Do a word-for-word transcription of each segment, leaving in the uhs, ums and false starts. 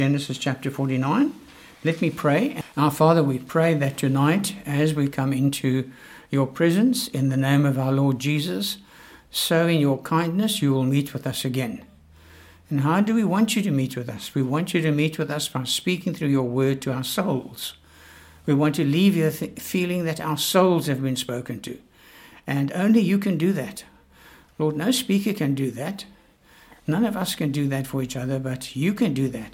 Genesis chapter forty-nine. Let me pray. Our Father, we pray that tonight, as we come into your presence in the name of our Lord Jesus, so in your kindness you will meet with us again. And how do we want you to meet with us? We want you to meet with us by speaking through your word to our souls. We want to leave here th- feeling that our souls have been spoken to. And only you can do that. Lord, no speaker can do that. None of us can do that for each other, but you can do that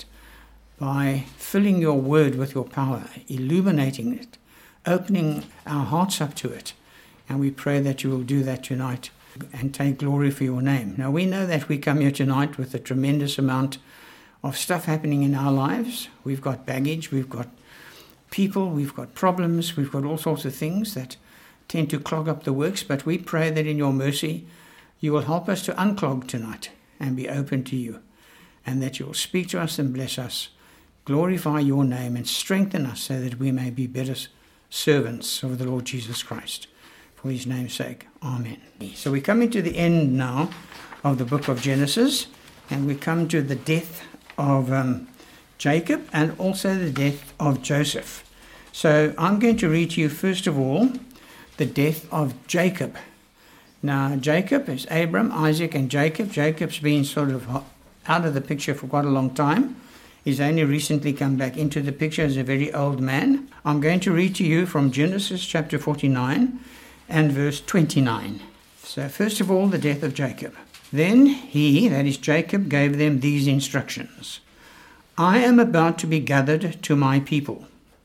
by filling your word with your power, illuminating it, opening our hearts up to it. And we pray that you will do that tonight and take glory for your name. Now, we know that we come here tonight with a tremendous amount of stuff happening in our lives. We've got baggage, we've got people, we've got problems, we've got all sorts of things that tend to clog up the works, but we pray that in your mercy you will help us to unclog tonight and be open to you, and that you will speak to us and bless us, glorify your name and strengthen us so that we may be better servants of the Lord Jesus Christ. For his name's sake, amen. So we come into the end now of the book of Genesis, and we come to the death of um, Jacob and also the death of Joseph. So I'm going to read to you first of all the death of Jacob. Now Jacob is Abram, Isaac and Jacob. Jacob's been sort of out of the picture for quite a long time. He's only recently come back into the picture as a very old man. I'm going to read to you from Genesis chapter forty-nine and verse twenty-nine. So first of all, the death of Jacob. Then he, that is Jacob, gave them these instructions. I am about to be gathered to my people.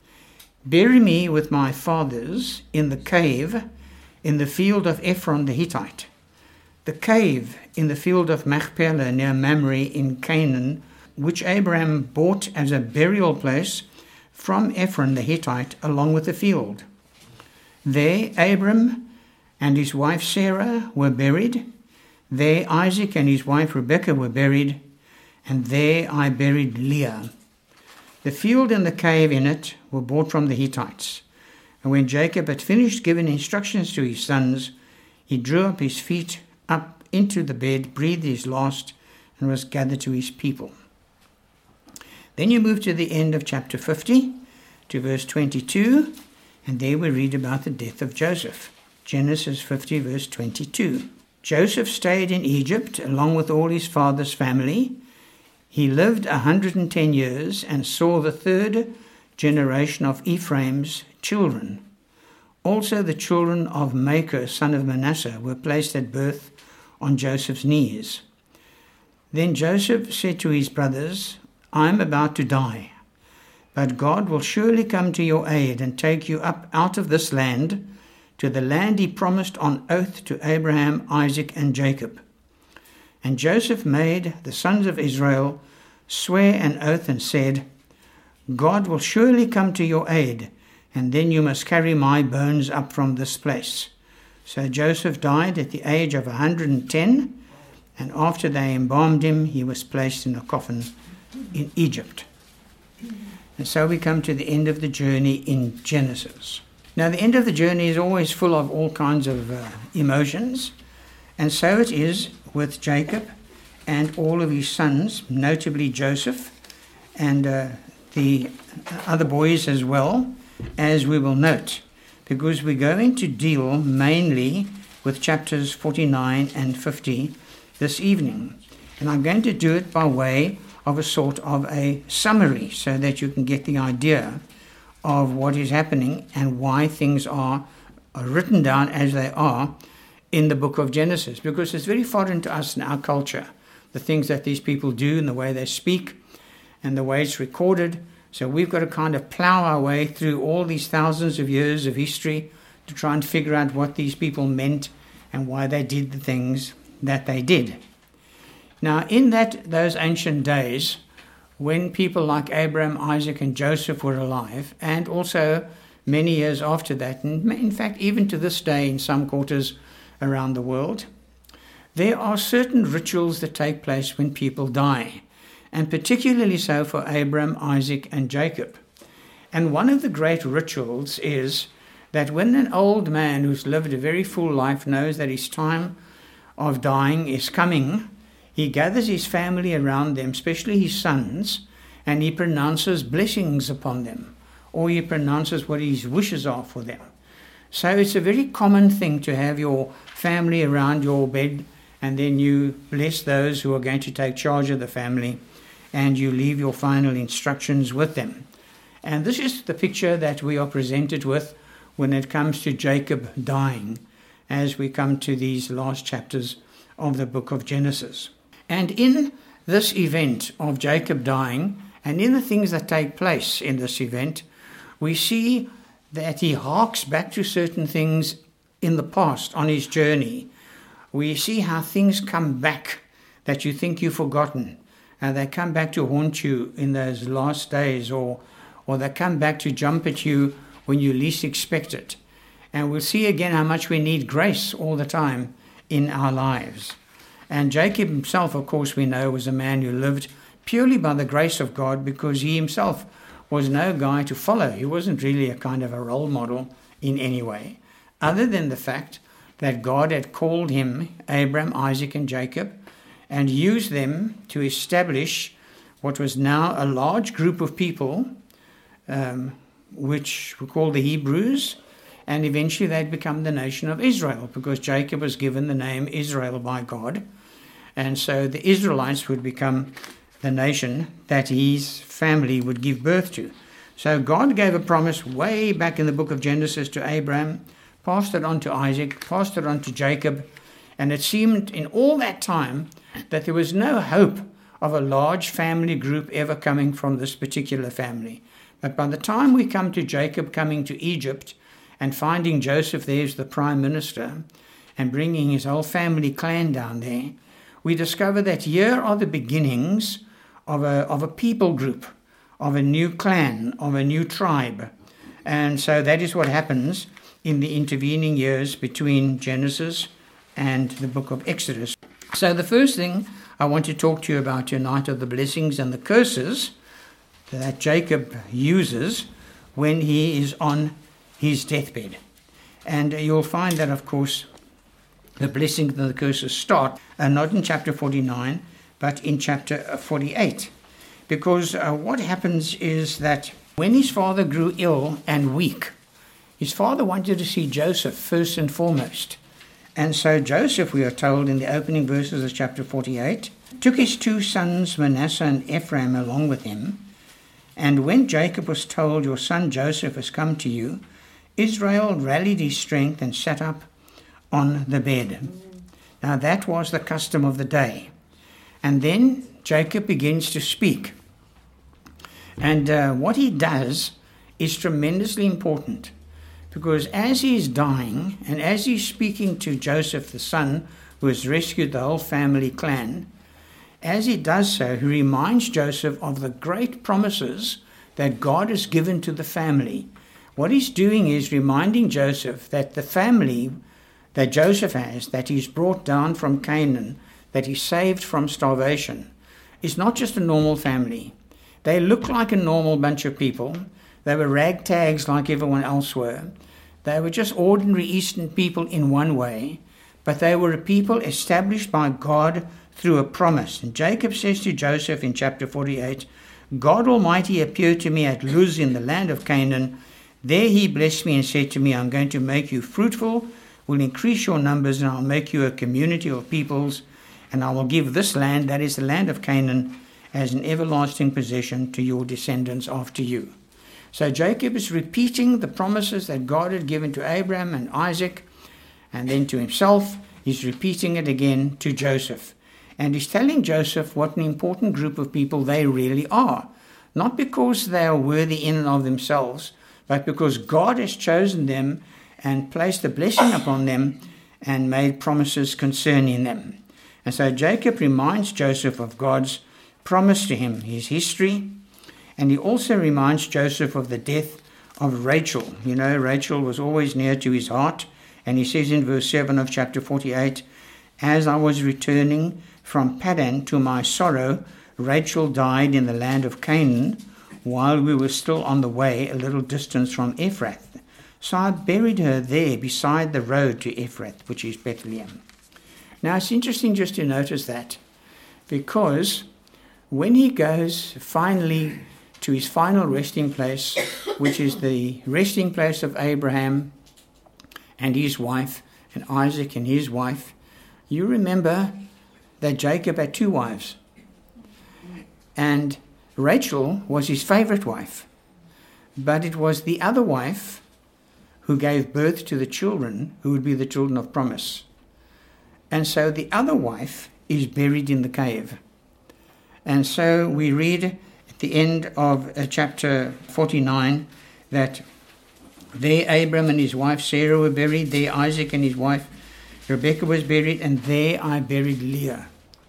Bury me with my fathers in the cave in the field of Ephron the Hittite, the cave in the field of Machpelah near Mamre in Canaan, which Abraham bought as a burial place from Ephron the Hittite along with the field. There Abram and his wife Sarah were buried. There Isaac and his wife Rebekah were buried. And there I buried Leah. The field and the cave in it were bought from the Hittites. And when Jacob had finished giving instructions to his sons, he drew up his feet up into the bed, breathed his last, and was gathered to his people. Then you move to the end of chapter fifty, to verse twenty-two, and there we read about the death of Joseph. Genesis fifty, verse twenty-two. Joseph stayed in Egypt along with all his father's family. He lived a hundred and ten years and saw the third generation of Ephraim's children. Also the children of Machir, son of Manasseh, were placed at birth on Joseph's knees. Then Joseph said to his brothers, I am about to die, but God will surely come to your aid and take you up out of this land to the land he promised on oath to Abraham, Isaac, and Jacob. And Joseph made the sons of Israel swear an oath and said, God will surely come to your aid, and then you must carry my bones up from this place. So Joseph died at the age of a hundred and ten, and after they embalmed him, he was placed in a coffin in Egypt. And so we come to the end of the journey in Genesis. Now, the end of the journey is always full of all kinds of uh, emotions, and so it is with Jacob and all of his sons, notably Joseph and uh, the other boys as well, as we will note, because we're going to deal mainly with chapters forty-nine and fifty this evening. And I'm going to do it by way of a sort of a summary so that you can get the idea of what is happening and why things are, are written down as they are in the book of Genesis, because it's very foreign to us in our culture, the things that these people do and the way they speak and the way it's recorded. So we've got to kind of plow our way through all these thousands of years of history to try and figure out what these people meant and why they did the things that they did. Now, in that those ancient days, when people like Abraham, Isaac, and Joseph were alive, and also many years after that, and in fact, even to this day in some quarters around the world, there are certain rituals that take place when people die, and particularly so for Abraham, Isaac, and Jacob. And one of the great rituals is that when an old man who's lived a very full life knows that his time of dying is coming, he gathers his family around them, especially his sons, and he pronounces blessings upon them, or he pronounces what his wishes are for them. So it's a very common thing to have your family around your bed, and then you bless those who are going to take charge of the family, and you leave your final instructions with them. And this is the picture that we are presented with when it comes to Jacob dying, as we come to these last chapters of the book of Genesis. And in this event of Jacob dying, and in the things that take place in this event, we see that he harks back to certain things in the past on his journey. We see how things come back that you think you've forgotten, and they come back to haunt you in those last days, or, or they come back to jump at you when you least expect it. And we'll see again how much we need grace all the time in our lives. And Jacob himself, of course, we know, was a man who lived purely by the grace of God, because he himself was no guy to follow. He wasn't really a kind of a role model in any way, other than the fact that God had called him, Abraham, Isaac, and Jacob, and used them to establish what was now a large group of people, um, which were called the Hebrews, and eventually they'd become the nation of Israel, because Jacob was given the name Israel by God. And so the Israelites would become the nation that his family would give birth to. So God gave a promise way back in the book of Genesis to Abraham, passed it on to Isaac, passed it on to Jacob, and it seemed in all that time that there was no hope of a large family group ever coming from this particular family. But by the time we come to Jacob coming to Egypt and finding Joseph there as the prime minister and bringing his whole family clan down there, we discover that here are the beginnings of a, of a people group, of a new clan, of a new tribe. And so that is what happens in the intervening years between Genesis and the book of Exodus. So the first thing I want to talk to you about tonight are the blessings and the curses that Jacob uses when he is on his deathbed. And you'll find that, of course, the blessings and the curses start uh, not in chapter forty-nine, but in chapter forty-eight. Because uh, what happens is that when his father grew ill and weak, his father wanted to see Joseph first and foremost. And so Joseph, we are told in the opening verses of chapter forty-eight, took his two sons Manasseh and Ephraim along with him. And when Jacob was told, "Your son Joseph has come to you," Israel rallied his strength and sat up on the bed. Now that was the custom of the day. And then Jacob begins to speak. And uh, what he does is tremendously important, because as he's dying and as he's speaking to Joseph, the son who has rescued the whole family clan, as he does so, he reminds Joseph of the great promises that God has given to the family. What he's doing is reminding Joseph that the family that Joseph has, that he's brought down from Canaan, that he saved from starvation, is not just a normal family. They look like a normal bunch of people. They were ragtags like everyone else were. They were just ordinary Eastern people in one way, but they were a people established by God through a promise. And Jacob says to Joseph in chapter forty-eight, "God Almighty appeared to me at Luz in the land of Canaan. There he blessed me and said to me, I'm going to make you fruitful, will increase your numbers, and I'll make you a community of peoples, and I will give this land," that is the land of Canaan, "as an everlasting possession to your descendants after you." So Jacob is repeating the promises that God had given to Abraham and Isaac, and then to himself. He's repeating it again to Joseph. And he's telling Joseph what an important group of people they really are. Not because they are worthy in and of themselves, but because God has chosen them and placed a blessing upon them and made promises concerning them. And so Jacob reminds Joseph of God's promise to him, his history, and he also reminds Joseph of the death of Rachel. You know, Rachel was always near to his heart, and he says in verse seven of chapter forty-eight, "As I was returning from Paddan to my sorrow, Rachel died in the land of Canaan, while we were still on the way a little distance from Ephrath. So I buried her there beside the road to Ephrath," which is Bethlehem. Now it's interesting just to notice that, because when he goes finally to his final resting place, which is the resting place of Abraham and his wife, and Isaac and his wife, you remember that Jacob had two wives. And Rachel was his favorite wife. But it was the other wife who gave birth to the children who would be the children of promise. And so the other wife is buried in the cave. And so we read at the end of uh, chapter forty-nine that there Abram and his wife Sarah were buried, there Isaac and his wife Rebekah was buried, and there I buried Leah.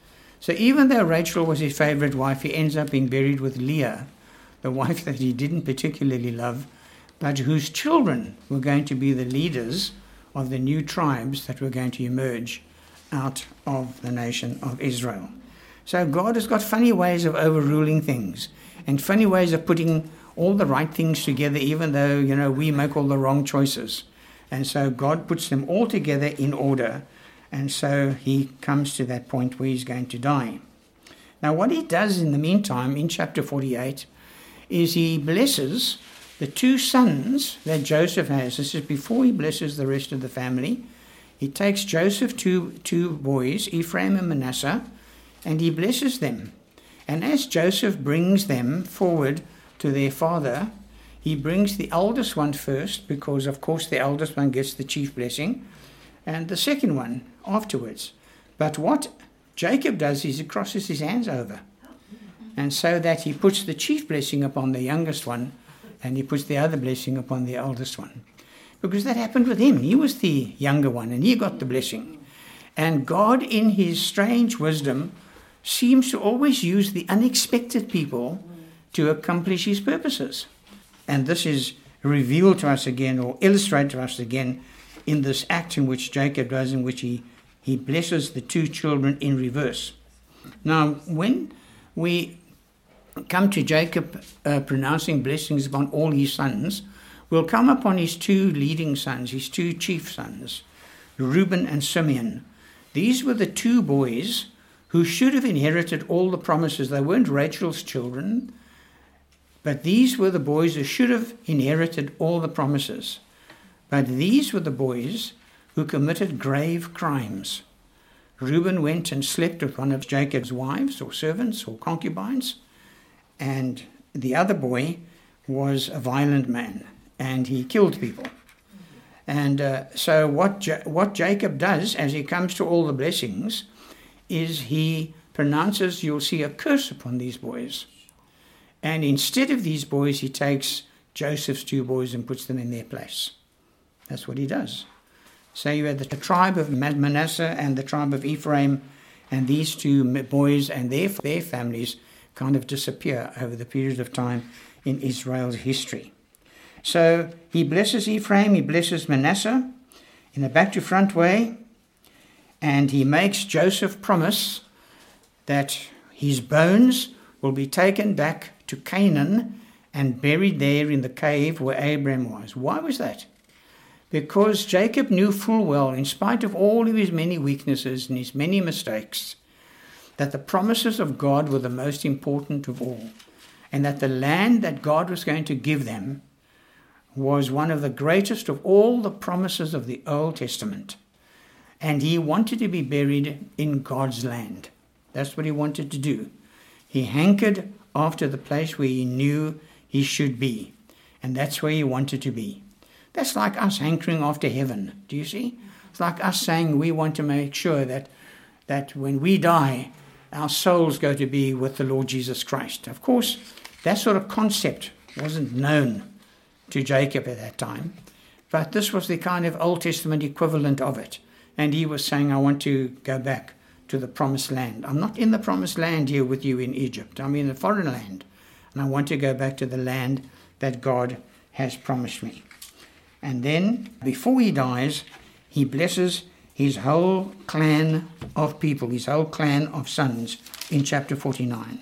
So even though Rachel was his favorite wife, he ends up being buried with Leah, the wife that he didn't particularly love, but whose children were going to be the leaders of the new tribes that were going to emerge out of the nation of Israel. So God has got funny ways of overruling things and funny ways of putting all the right things together, even though, you know, we make all the wrong choices. And so God puts them all together in order. And so he comes to that point where he's going to die. Now, what he does in the meantime, in chapter forty-eight, is he blesses the two sons that Joseph has. This is before he blesses the rest of the family. He takes Joseph, two, two boys, Ephraim and Manasseh, and he blesses them. And as Joseph brings them forward to their father, he brings the eldest one first, because of course the eldest one gets the chief blessing, and the second one afterwards. But what Jacob does is he crosses his hands over, and so that he puts the chief blessing upon the youngest one, and he puts the other blessing upon the eldest one. Because that happened with him. He was the younger one, and he got the blessing. And God, in his strange wisdom, seems to always use the unexpected people to accomplish his purposes. And this is revealed to us again, or illustrated to us again, in this act in which Jacob does, in which he, he blesses the two children in reverse. Now, when we come to Jacob uh, pronouncing blessings upon all his sons, we'll come upon his two leading sons, his two chief sons, Reuben and Simeon. These were the two boys who should have inherited all the promises. They weren't Rachel's children, but these were the boys who should have inherited all the promises. But these were the boys who committed grave crimes. Reuben went and slept with one of Jacob's wives or servants or concubines, and the other boy was a violent man, and he killed people. And uh, so what, ja- what Jacob does as he comes to all the blessings is he pronounces, you'll see, a curse upon these boys. And instead of these boys, he takes Joseph's two boys and puts them in their place. That's what he does. So you had the tribe of Manasseh and the tribe of Ephraim, and these two boys and their, their families kind of disappear over the period of time in Israel's history. So he blesses Ephraim, he blesses Manasseh in a back-to-front way, and he makes Joseph promise that his bones will be taken back to Canaan and buried there in the cave where Abraham was. Why was that? Because Jacob knew full well, in spite of all of his many weaknesses and his many mistakes, that the promises of God were the most important of all, and that the land that God was going to give them was one of the greatest of all the promises of the Old Testament. And he wanted to be buried in God's land. That's what he wanted to do. He hankered after the place where he knew he should be. And that's where he wanted to be. That's like us hankering after heaven. Do you see? It's like us saying we want to make sure that, that when we die, our souls go to be with the Lord Jesus Christ. Of course, that sort of concept wasn't known to Jacob at that time. But this was the kind of Old Testament equivalent of it. And he was saying, I want to go back to the promised land. I'm not in the promised land here with you in Egypt. I'm in a foreign land. And I want to go back to the land that God has promised me. And then, before he dies, he blesses his whole clan of people, his whole clan of sons in chapter forty-nine.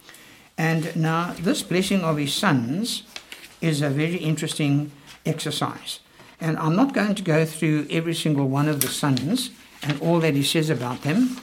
And now, this blessing of his sons is a very interesting exercise. And I'm not going to go through every single one of the sons and all that he says about them.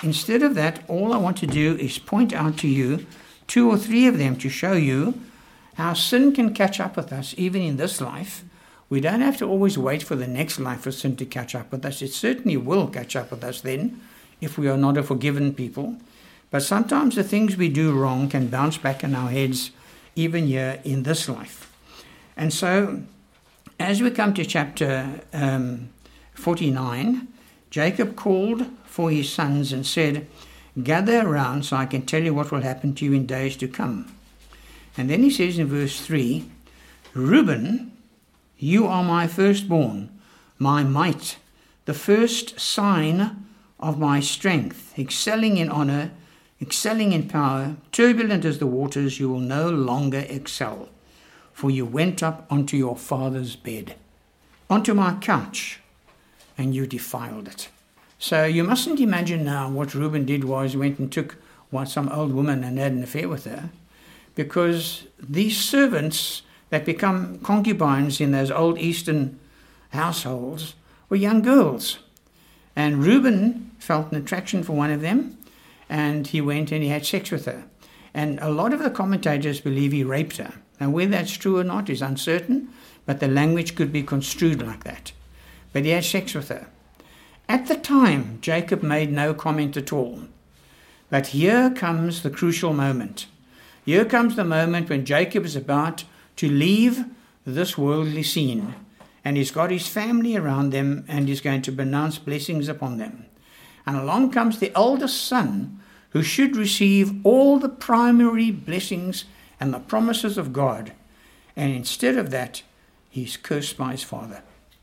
instead of that, all I want to do is point out to you two or three of them to show you how sin can catch up with us even in this life. We don't have to always wait for the next life for sin to catch up with us. It certainly will catch up with us then if we are not a forgiven people. But sometimes the things we do wrong can bounce back in our heads even here in this life. And so as we come to chapter um, forty-nine, Jacob called for his sons and said, gather around so I can tell you what will happen to you in days to come. And then he says in verse three, Reuben, you are my firstborn, my might, the first sign of my strength, excelling in honor, excelling in power, turbulent as the waters, you will no longer excel. For you went up onto your father's bed, onto my couch, and you defiled it. So you mustn't imagine now what Reuben did was he went and took what, some old woman and had an affair with her, because these servants that become concubines in those old Eastern households were young girls. And Reuben felt an attraction for one of them, and he went and he had sex with her. And a lot of the commentators believe he raped her. Now, whether that's true or not is uncertain, but the language could be construed like that. But he had sex with her. At the time, Jacob made no comment at all. But here comes the crucial moment. Here comes the moment when Jacob is about to leave this worldly scene, and he's got his family around them, and he's going to pronounce blessings upon them. And along comes the eldest son, who should receive all the primary blessings and the promises of God. And instead of that, he's cursed by his father.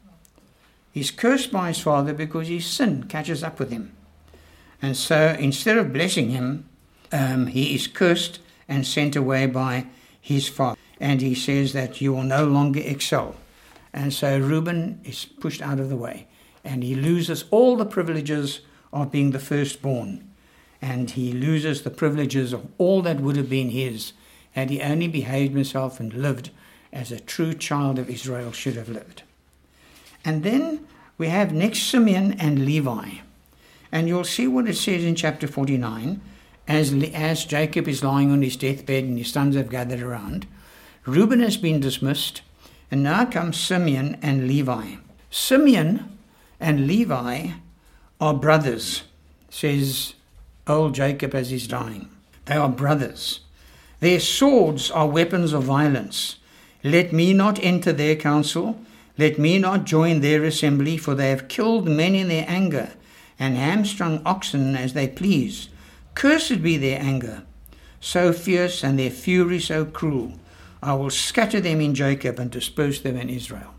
He's cursed by his father because his sin catches up with him. And so instead of blessing him, um, he is cursed and sent away by his father. And he says that you will no longer excel. And so Reuben is pushed out of the way. And he loses all the privileges of being the firstborn. And he loses the privileges of all that would have been his had he only behaved himself and lived as a true child of Israel should have lived. And then we have next Simeon and Levi. And you'll see what it says in chapter forty-nine. As, as Jacob is lying on his deathbed and his sons have gathered around, Reuben has been dismissed, and now comes Simeon and Levi. Simeon and Levi are brothers, says old Jacob as he's dying. They are brothers. Their swords are weapons of violence. Let me not enter their council. Let me not join their assembly, for they have killed men in their anger and hamstrung oxen as they please. Cursed be their anger, so fierce, and their fury so cruel. I will scatter them in Jacob and disperse them in Israel.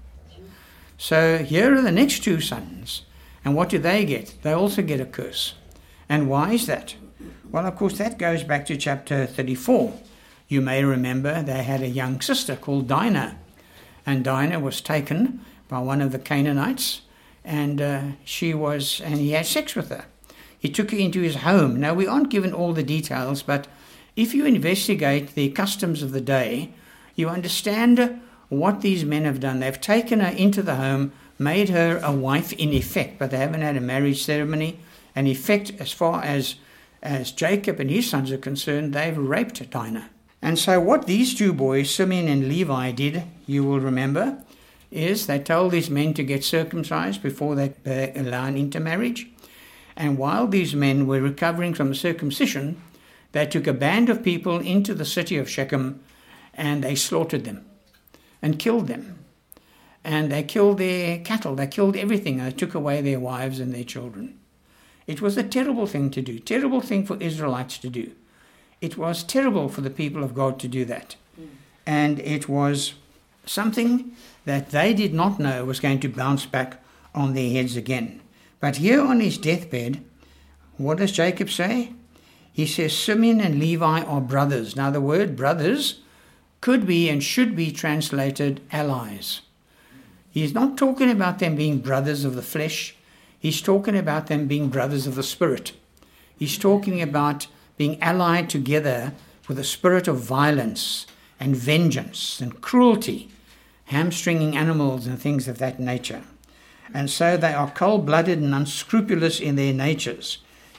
So here are the next two sons. And what do they get? They also get a curse. And why is that? Well, of course, that goes back to chapter thirty-four. You may remember they had a young sister called Dinah. And Dinah was taken by one of the Canaanites, and uh, she was, and he had sex with her. He took her into his home. Now, we aren't given all the details, but if you investigate the customs of the day, you understand what these men have done. They've taken her into the home, made her a wife in effect, but they haven't had a marriage ceremony. In effect, as far as, as Jacob and his sons are concerned, they've raped Dinah. And so what these two boys, Simeon and Levi, did, you will remember, is they told these men to get circumcised before they allow intermarriage. And while these men were recovering from the circumcision, they took a band of people into the city of Shechem, and they slaughtered them and killed them. And they killed their cattle, they killed everything. They took away their wives and their children. It was a terrible thing to do, terrible thing for Israelites to do. It was terrible for the people of God to do that. Mm. And it was something that they did not know was going to bounce back on their heads again. But here on his deathbed, what does Jacob say? He says Simeon and Levi are brothers. Now the word brothers could be and should be translated allies. He's not talking about them being brothers of the flesh. He's talking about them being brothers of the spirit. He's talking about being allied together with a spirit of violence and vengeance and cruelty, hamstringing animals and things of that nature. And so they are cold-blooded and unscrupulous in their natures.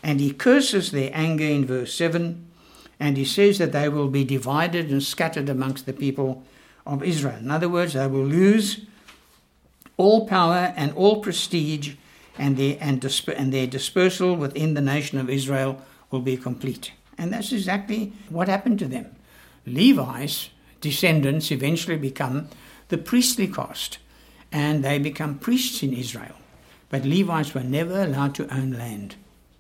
And he curses their anger in verse seven, and he says that they will be divided and scattered amongst the people of Israel. In other words, they will lose all power and all prestige, and their, and, disp- and their dispersal within the nation of Israel will be complete. And that's exactly what happened to them. Levi's descendants eventually become the priestly caste, and they become priests in Israel. But Levites were never allowed to own land.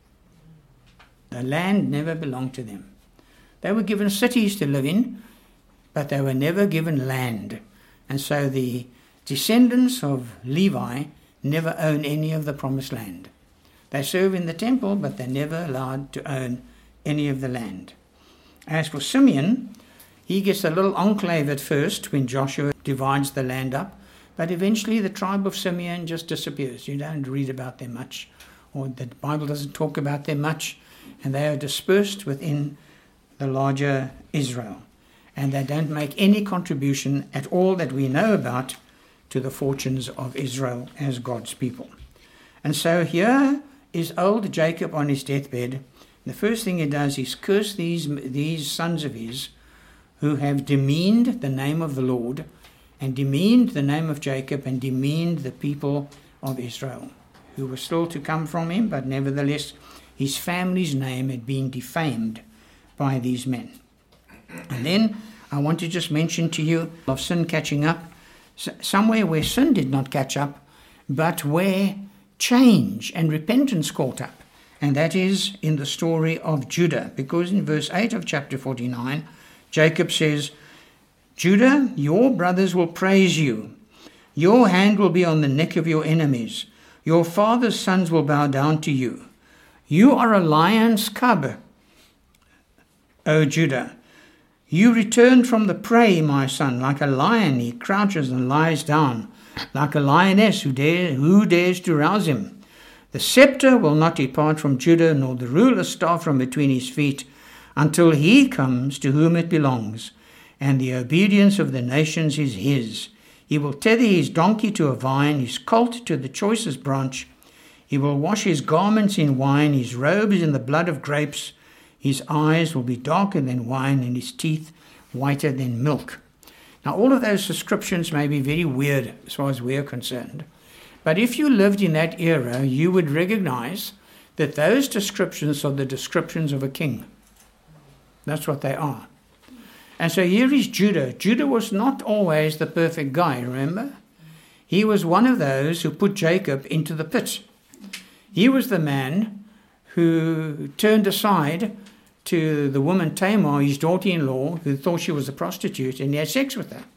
The land never belonged to them. They were given cities to live in, but they were never given land. And so the descendants of Levi never own any of the promised land. They serve in the temple, but they're never allowed to own any of the land. As for Simeon, he gets a little enclave at first when Joshua divides the land up, but eventually the tribe of Simeon just disappears. You don't read about them much, or the Bible doesn't talk about them much, and they are dispersed within the larger Israel. And they don't make any contribution at all that we know about to the fortunes of Israel as God's people. And so here is old Jacob on his deathbed. The first thing he does is curse these, these sons of his who have demeaned the name of the Lord, and demeaned the name of Jacob, and demeaned the people of Israel, who were still to come from him, but nevertheless his family's name had been defamed by these men. And then I want to just mention to you of sin catching up, somewhere where sin did not catch up, but where change and repentance caught up. And that is in the story of Judah, because in verse eight of chapter forty-nine, Jacob says, Judah, your brothers will praise you. Your hand will be on the neck of your enemies. Your father's sons will bow down to you. You are a lion's cub, O Judah. You returned from the prey, my son. Like a lion, he crouches and lies down. Like a lioness who, dare, who dares to rouse him. The scepter will not depart from Judah, nor the ruler's staff from between his feet, until he comes to whom it belongs, and the obedience of the nations is his. He will tether his donkey to a vine, his colt to the choicest branch. He will wash his garments in wine, his robes in the blood of grapes. His eyes will be darker than wine, and his teeth whiter than milk. Now, all of those descriptions may be very weird as far as we're concerned, but if you lived in that era, you would recognize that those descriptions are the descriptions of a king. That's what they are. And so here is Judah. Judah was not always the perfect guy, remember? He was one of those who put Jacob into the pit. He was the man who turned aside to the woman Tamar, his daughter-in-law, who thought she was a prostitute, and he had sex with her.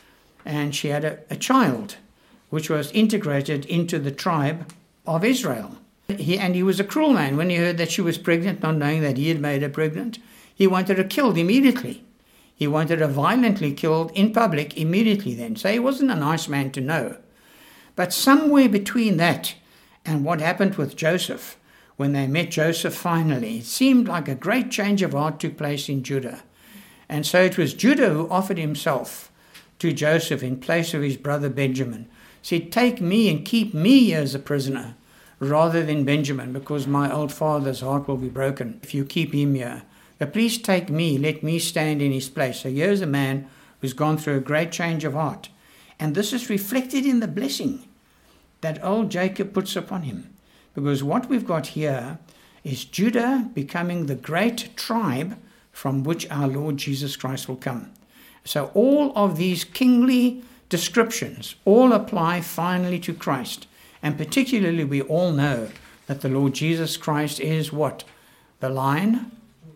And she had a, a child, which was integrated into the tribe of Israel. He, and he was a cruel man. When he heard that she was pregnant, not knowing that he had made her pregnant, he wanted her killed immediately. He wanted her violently killed in public immediately then. So he wasn't a nice man to know. But somewhere between that and what happened with Joseph, when they met Joseph finally, it seemed like a great change of heart took place in Judah. And so it was Judah who offered himself to Joseph in place of his brother Benjamin. Said, take me and keep me here as a prisoner rather than Benjamin, because my old father's heart will be broken if you keep him here. But please take me, let me stand in his place. So here's a man who's gone through a great change of heart. And this is reflected in the blessing that old Jacob puts upon him. Because what we've got here is Judah becoming the great tribe from which our Lord Jesus Christ will come. So all of these kingly descriptions all apply finally to Christ. And particularly we all know that the Lord Jesus Christ is what? The Lion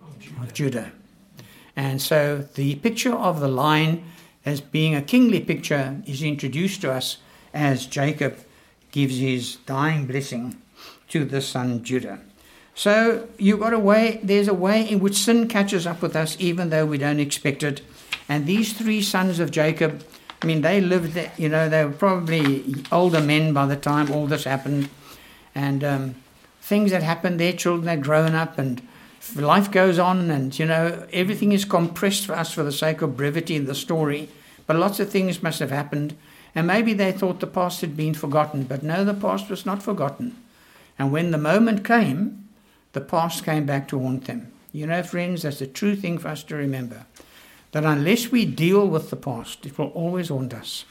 of Judah. And so the picture of the lion as being a kingly picture is introduced to us as Jacob gives his dying blessing to the son Judah. So you've got a way, there's a way in which sin catches up with us even though we don't expect it. And these three sons of Jacob, I mean, they lived, you know, they were probably older men by the time all this happened. And um, things that happened, their children had grown up and life goes on, and, you know, everything is compressed for us for the sake of brevity in the story. But lots of things must have happened. And maybe they thought the past had been forgotten. But no, the past was not forgotten. And when the moment came, the past came back to haunt them. You know, friends, that's a true thing for us to remember, that unless we deal with the past, it will always haunt us.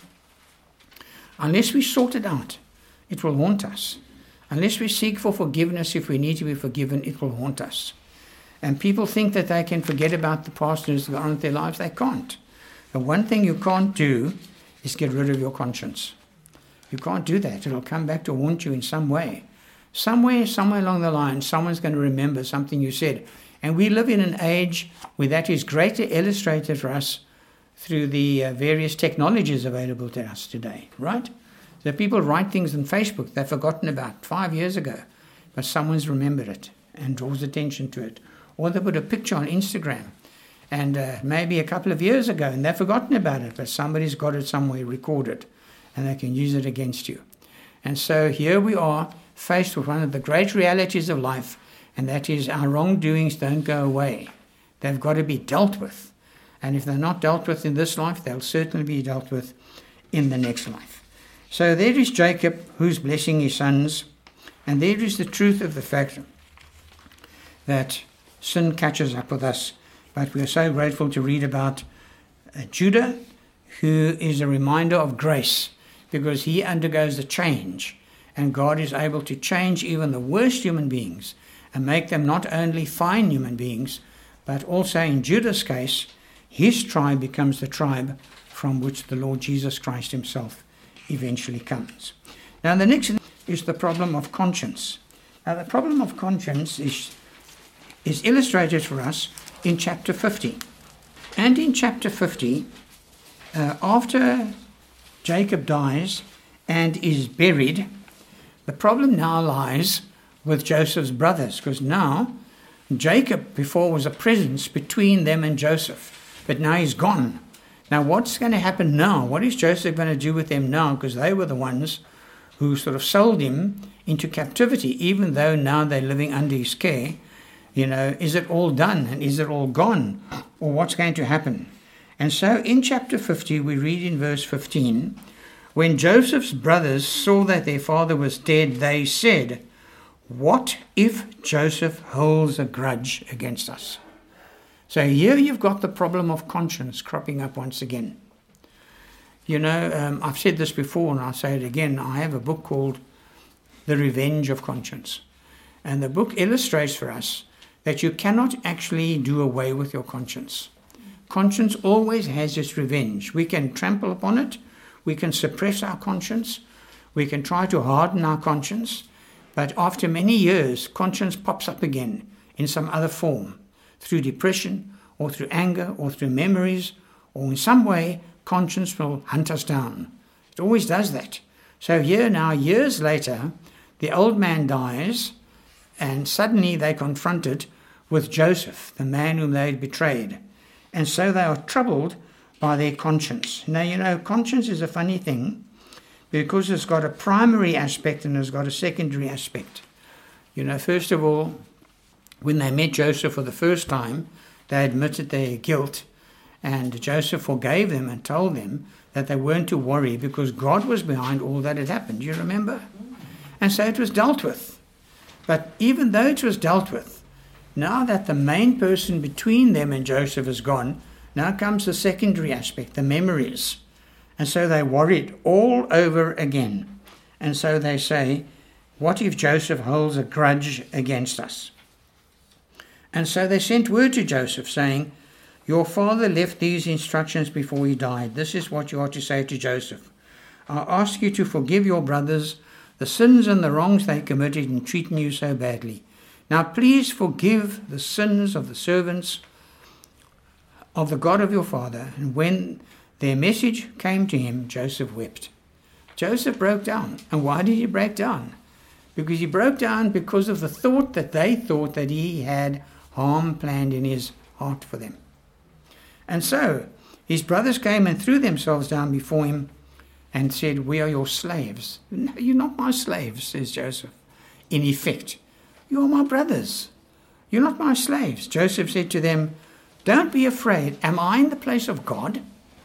Unless we sort it out, it will haunt us. Unless we seek for forgiveness, if we need to be forgiven, it will haunt us. And people think that they can forget about the past and just go on with their lives. They can't. The one thing you can't do is get rid of your conscience. You can't do that. It'll come back to haunt you in some way. Somewhere, somewhere along the line, someone's going to remember something you said. And we live in an age where that is greatly illustrated for us through the uh, various technologies available to us today, right? So people write things on Facebook they've forgotten about five years ago, but someone's remembered it and draws attention to it. Or they put a picture on Instagram, and uh, maybe a couple of years ago, and they've forgotten about it, but somebody's got it somewhere recorded, and they can use it against you. And so here we are, faced with one of the great realities of life, and that is our wrongdoings don't go away. They've got to be dealt with. And if they're not dealt with in this life, they'll certainly be dealt with in the next life. So there is Jacob, who's blessing his sons, and there is the truth of the fact that sin catches up with us. But we are so grateful to read about uh, Judah, who is a reminder of grace, because he undergoes a change, and God is able to change even the worst human beings and make them not only fine human beings, but also in Judah's case, his tribe becomes the tribe from which the Lord Jesus Christ himself eventually comes. Now the next is the problem of conscience. Now the problem of conscience is, is illustrated for us in chapter fifty. And in chapter fifty, uh, after Jacob dies and is buried, the problem now lies with Joseph's brothers, because now Jacob before was a presence between them and Joseph, but now he's gone. Now what's going to happen now? What is Joseph going to do with them now? Because they were the ones who sort of sold him into captivity, even though now they're living under his care. You know, is it all done and is it all gone? Or what's going to happen? And so in chapter fifty, we read in verse fifteen, when Joseph's brothers saw that their father was dead, they said, "What if Joseph holds a grudge against us?" So here you've got the problem of conscience cropping up once again. You know, um, I've said this before and I'll say it again. I have a book called The Revenge of Conscience. And the book illustrates for us that you cannot actually do away with your conscience. Conscience always has its revenge. We can trample upon it. We can suppress our conscience. We can try to harden our conscience. But after many years, conscience pops up again in some other form, through depression or through anger or through memories, or in some way, conscience will hunt us down. It always does that. So here now, years later, the old man dies, and suddenly they're confronted with Joseph, the man whom they had betrayed. And so they are troubled by their conscience. Now, you know, conscience is a funny thing, because it's got a primary aspect and it's got a secondary aspect. You know, first of all, when they met Joseph for the first time, they admitted their guilt, and Joseph forgave them and told them that they weren't to worry because God was behind all that had happened. Do you remember? And so it was dealt with. But even though it was dealt with, now that the main person between them and Joseph is gone, now comes the secondary aspect, the memories. And so they worried all over again. And so they say, what if Joseph holds a grudge against us? And so they sent word to Joseph saying, your father left these instructions before he died. This is what you are to say to Joseph. I ask you to forgive your brothers the sins and the wrongs they committed in treating you so badly. Now please forgive the sins of the servants of the God of your father. And when their message came to him, Joseph wept. Joseph broke down. And why did he break down? Because he broke down because of the thought that they thought that he had harm planned in his heart for them. And so his brothers came and threw themselves down before him and said, we are your slaves. No, you're not my slaves, says Joseph. In effect, you are my brothers. You're not my slaves. Joseph said to them, don't be afraid. Am I in the place of God?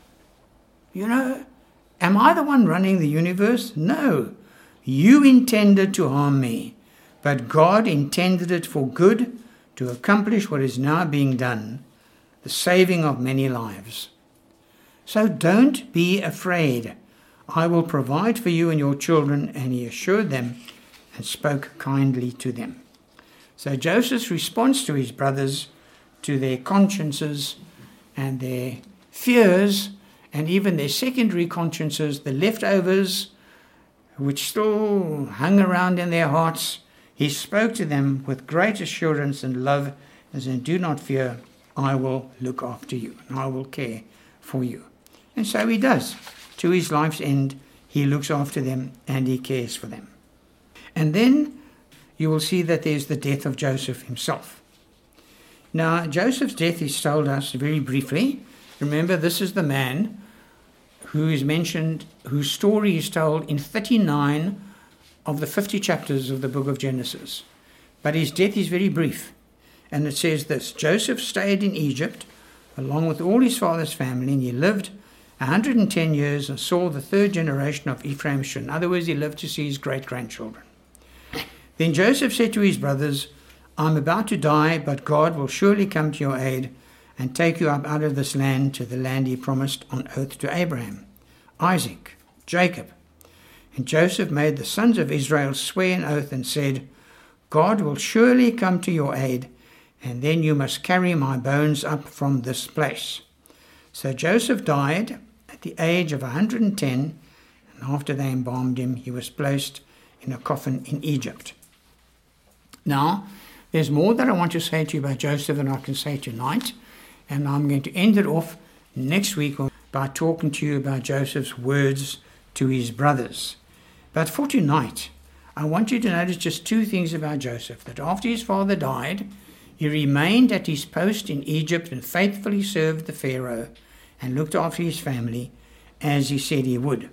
You know, am I the one running the universe? No. You intended to harm me, but God intended it for good to accomplish what is now being done, the saving of many lives. So don't be afraid. I will provide for you and your children." And he assured them and spoke kindly to them. So Joseph's response to his brothers, to their consciences and their fears, and even their secondary consciences, the leftovers which still hung around in their hearts, he spoke to them with great assurance and love, and said, "Do not fear, I will look after you, and I will care for you." And so he does. To his life's end, he looks after them and he cares for them. And then you will see that there's the death of Joseph himself. Now, Joseph's death is told us very briefly. Remember, this is the man who is mentioned, whose story is told in thirty-nine of the fifty chapters of the book of Genesis. But his death is very brief. And it says this: Joseph stayed in Egypt along with all his father's family, and he lived one hundred ten years and saw the third generation of Ephraim's children. In other words, he lived to see his great-grandchildren. Then Joseph said to his brothers, "I'm about to die, but God will surely come to your aid and take you up out of this land to the land he promised on oath to Abraham, Isaac, Jacob." And Joseph made the sons of Israel swear an oath and said, "God will surely come to your aid, and then you must carry my bones up from this place." So Joseph died at the age of one hundred ten, and after they embalmed him, he was placed in a coffin in Egypt. Now, there's more that I want to say to you about Joseph than I can say tonight, and I'm going to end it off next week by talking to you about Joseph's words to his brothers. But for tonight, I want you to notice just two things about Joseph: that after his father died, he remained at his post in Egypt and faithfully served the Pharaoh and looked after his family as he said he would.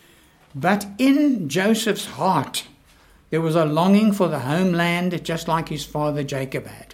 But in Joseph's heart, there was a longing for the homeland, just like his father Jacob had.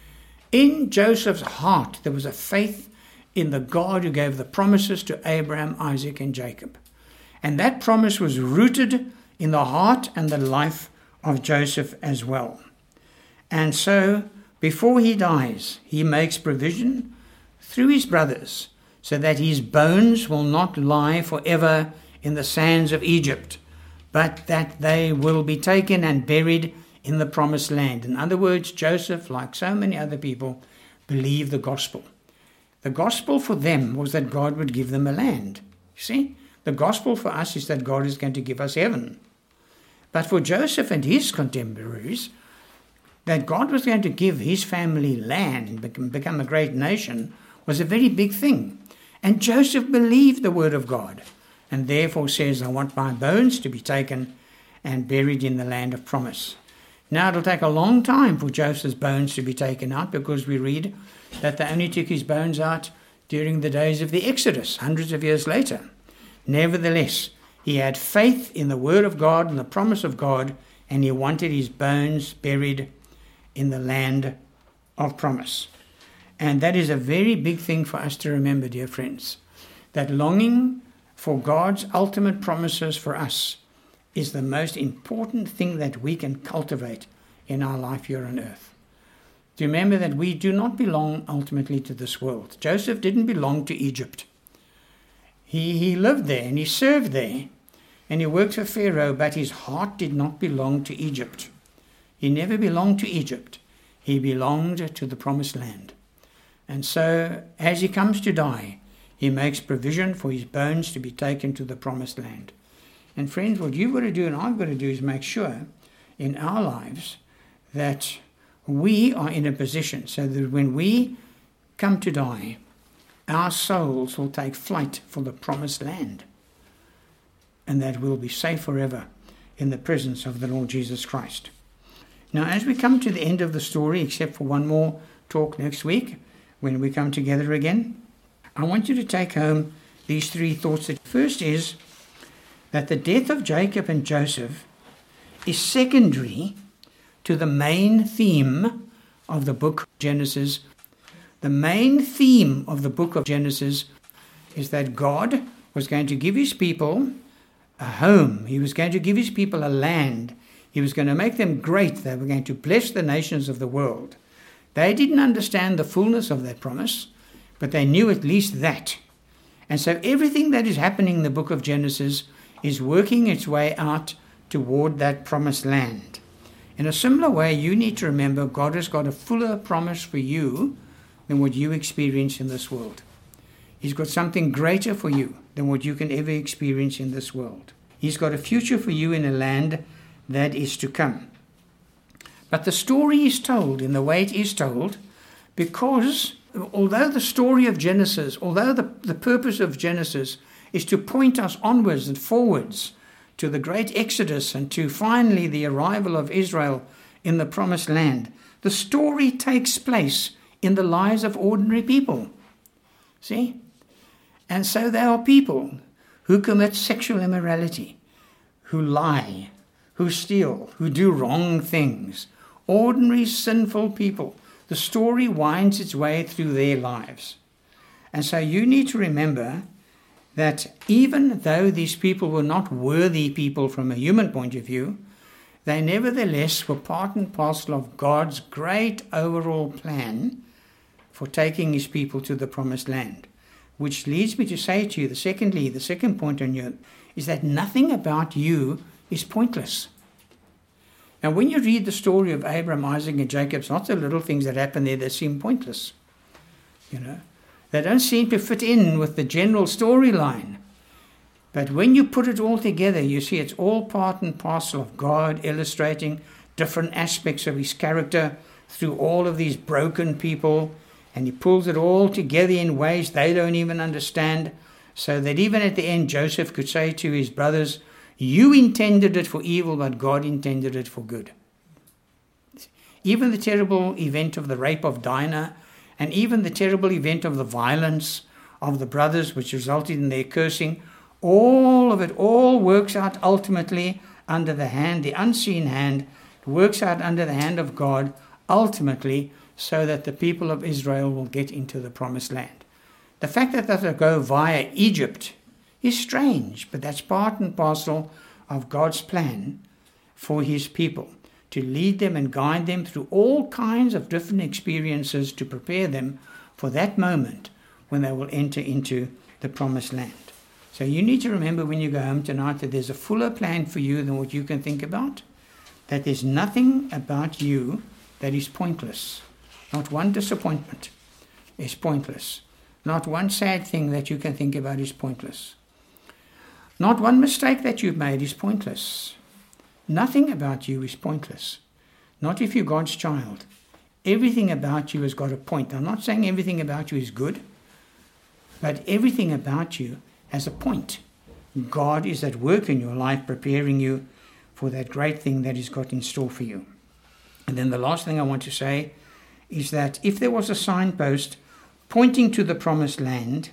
In Joseph's heart, there was a faith in the God who gave the promises to Abraham, Isaac, and Jacob. And that promise was rooted in the heart and the life of Joseph as well. And so, before he dies, he makes provision through his brothers so that his bones will not lie forever in the sands of Egypt, but that they will be taken and buried in the promised land. In other words, Joseph, like so many other people, believed the gospel. The gospel for them was that God would give them a land. You see, the gospel for us is that God is going to give us heaven. But for Joseph and his contemporaries, that God was going to give his family land and become a great nation was a very big thing. And Joseph believed the word of God, and therefore says, "I want my bones to be taken and buried in the land of promise." Now, it'll take a long time for Joseph's bones to be taken out, because we read that they only took his bones out during the days of the Exodus, hundreds of years later. Nevertheless, he had faith in the word of God and the promise of God, and he wanted his bones buried in the land of promise. And that is a very big thing for us to remember, dear friends, that longing for God's ultimate promises for us is the most important thing that we can cultivate in our life here on earth. To remember that we do not belong ultimately to this world. Joseph didn't belong to Egypt. He, he lived there and he served there and he worked for Pharaoh, but his heart did not belong to Egypt. He never belonged to Egypt. He belonged to the promised land. And so, as he comes to die, he makes provision for his bones to be taken to the promised land. And friends, what you've got to do and I've got to do is make sure in our lives that we are in a position so that when we come to die, our souls will take flight for the promised land, and that we'll be safe forever in the presence of the Lord Jesus Christ. Now, as we come to the end of the story, except for one more talk next week, when we come together again, I want you to take home these three thoughts. The first is that the death of Jacob and Joseph is secondary to the main theme of the book of Genesis. The main theme of the book of Genesis is that God was going to give his people a home. He was going to give his people a land. He was going to make them great. They were going to bless the nations of the world. They didn't understand the fullness of that promise, but they knew at least that. And so everything that is happening in the book of Genesis is working its way out toward that promised land. In a similar way, you need to remember God has got a fuller promise for you than what you experience in this world. He's got something greater for you than what you can ever experience in this world. He's got a future for you in a land that is to come. But the story is told in the way it is told because although the story of Genesis, although the, the purpose of Genesis is to point us onwards and forwards to the great Exodus and to finally the arrival of Israel in the promised land, the story takes place in the lives of ordinary people. See? And so there are people who commit sexual immorality, who lie, who steal, who do wrong things. Ordinary sinful people. The story winds its way through their lives. And so you need to remember that even though these people were not worthy people from a human point of view, they nevertheless were part and parcel of God's great overall plan for taking his people to the promised land. Which leads me to say to you, the secondly, the second point on you, is that nothing about you is pointless. Now, when you read the story of Abraham, Isaac, and Jacob, it's not the little things that happen there that seem pointless. You know, they don't seem to fit in with the general storyline. But when you put it all together, you see it's all part and parcel of God illustrating different aspects of his character through all of these broken people. And he pulls it all together in ways they don't even understand. So that even at the end, Joseph could say to his brothers, you intended it for evil, but God intended it for good. Even the terrible event of the rape of Dinah, and even the terrible event of the violence of the brothers, which resulted in their cursing, all of it, all works out ultimately under the hand, the unseen hand, works out under the hand of God, ultimately, so that the people of Israel will get into the promised land. The fact that they go via Egypt is strange, but that's part and parcel of God's plan for his people, to lead them and guide them through all kinds of different experiences to prepare them for that moment when they will enter into the promised land. So you need to remember when you go home tonight that there's a fuller plan for you than what you can think about, that there's nothing about you that is pointless. Not one disappointment is pointless. Not one sad thing that you can think about is pointless. Not one mistake that you've made is pointless. Nothing about you is pointless. Not if you're God's child. Everything about you has got a point. I'm not saying everything about you is good, but everything about you has a point. God is at work in your life preparing you for that great thing that he's got in store for you. And then the last thing I want to say is that if there was a signpost pointing to the promised land,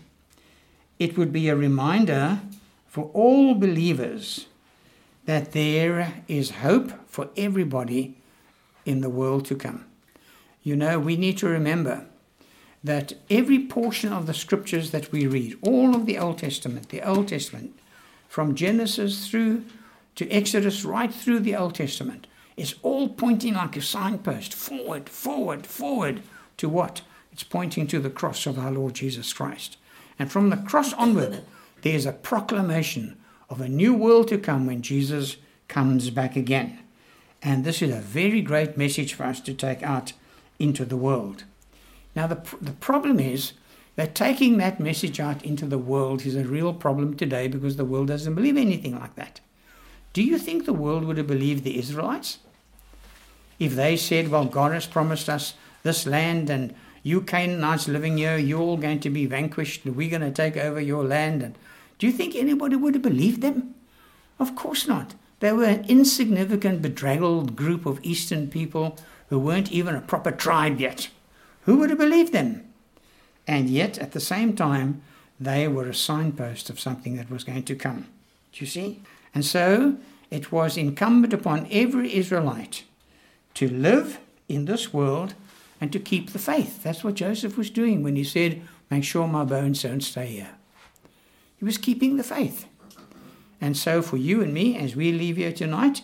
it would be a reminder for all believers that there is hope for everybody in the world to come. You know, we need to remember that every portion of the scriptures that we read, all of the Old Testament, the Old Testament, from Genesis through to Exodus, right through the Old Testament, is all pointing like a signpost, forward, forward, forward to what? It's pointing to the cross of our Lord Jesus Christ. And from the cross onward, there's a proclamation of a new world to come when Jesus comes back again. And this is a very great message for us to take out into the world. Now, the, the problem is that taking that message out into the world is a real problem today because the world doesn't believe anything like that. Do you think the world would have believed the Israelites? If they said, well, God has promised us this land and you Canaanites living here, you're all going to be vanquished and we're going to take over your land. And do you think anybody would have believed them? Of course not. They were an insignificant, bedraggled group of Eastern people who weren't even a proper tribe yet. Who would have believed them? And yet, at the same time, they were a signpost of something that was going to come. Do you see? And so, it was incumbent upon every Israelite to live in this world and to keep the faith. That's what Joseph was doing when he said, make sure my bones don't stay here. He was keeping the faith. And so for you and me, as we leave here tonight,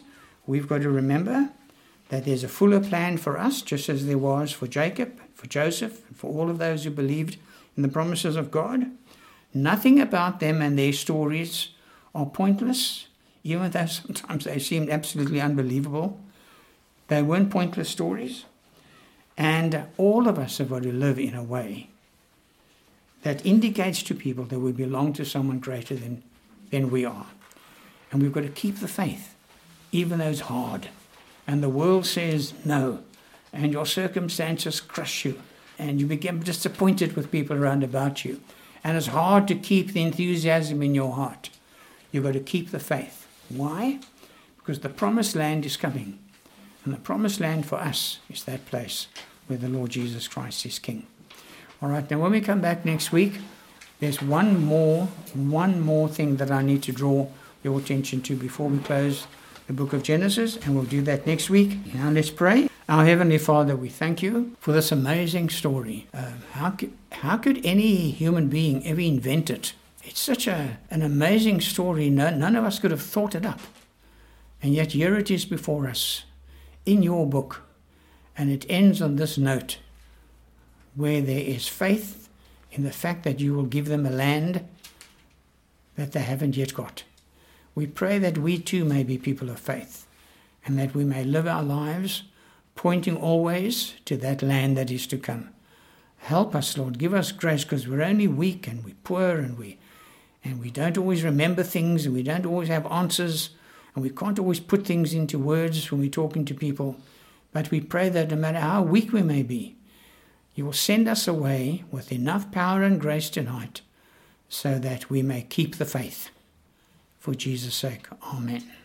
we've got to remember that there's a fuller plan for us, just as there was for Jacob, for Joseph, and for all of those who believed in the promises of God. Nothing about them and their stories are pointless, even though sometimes they seemed absolutely unbelievable. They weren't pointless stories. And all of us have got to live in a way that indicates to people that we belong to someone greater than, than we are. And we've got to keep the faith, even though it's hard. And the world says no, and your circumstances crush you, and you become disappointed with people around about you. And it's hard to keep the enthusiasm in your heart. You've got to keep the faith. Why? Because the promised land is coming. And the promised land for us is that place where the Lord Jesus Christ is King. All right, now when we come back next week, there's one more, one more thing that I need to draw your attention to before we close the book of Genesis, and we'll do that next week. Now let's pray. Our Heavenly Father, we thank you for this amazing story. Uh, how, could, how could any human being ever invent it? It's such a, an amazing story. No, none of us could have thought it up. And yet here it is before us in your book. And it ends on this note, where there is faith in the fact that you will give them a land that they haven't yet got. We pray that we too may be people of faith, and that we may live our lives pointing always to that land that is to come. Help us, Lord. Give us grace, because we're only weak and we're poor, and we and we don't always remember things, and we don't always have answers, and we can't always put things into words when we're talking to people. But we pray that no matter how weak we may be, you will send us away with enough power and grace tonight so that we may keep the faith. For Jesus' sake, amen.